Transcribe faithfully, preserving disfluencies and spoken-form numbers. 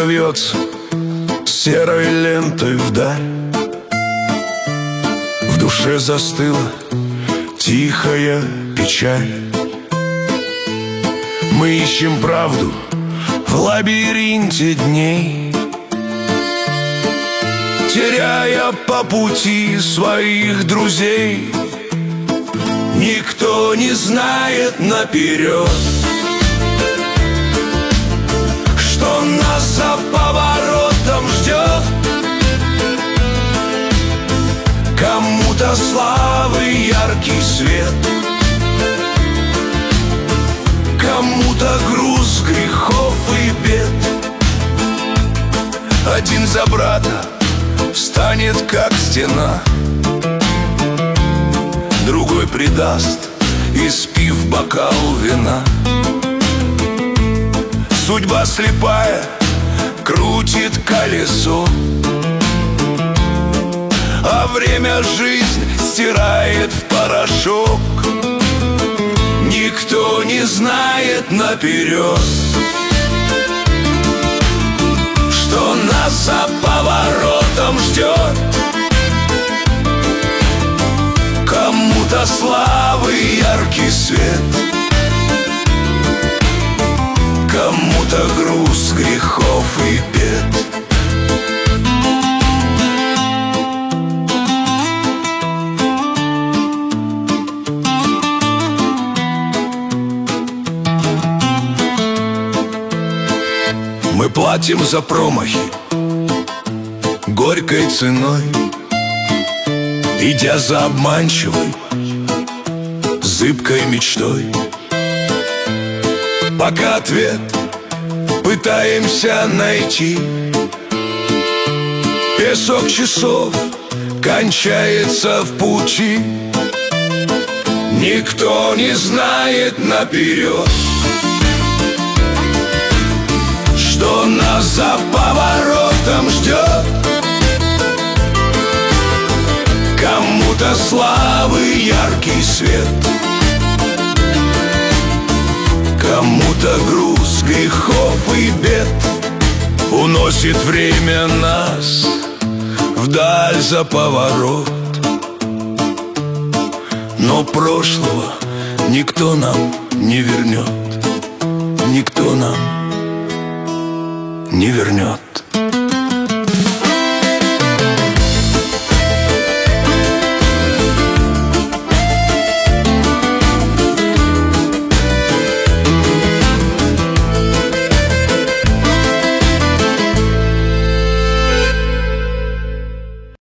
вьется серой лентой вдаль. В душе застыла тихая печаль. Мы ищем правду в лабиринте дней, теряя по пути своих друзей. Никто не знает наперед, что нас за поворотом ждет. Кому-то славы яркий свет, кому-то груз грехов и бед. Один за брата встанет, как стена, другой предаст, испив бокал вина. Судьба слепая крутит колесо, а время жизнь стирает в порошок. Никто не знает наперед, что нас за поворотом ждет. Кому-то славы яркий свет, кому-то груз грехов и бед. Мы платим за промахи горькой ценой, идя за обманчивой, зыбкой мечтой. Пока ответ пытаемся найти, песок часов кончается в пути. Никто не знает наперед, что нас за поворотом ждет. Кому-то славы яркий свет, кому-то груз грехов и бед. Уносит время нас вдаль за поворот, но прошлого никто нам не вернет, никто нам не вернет.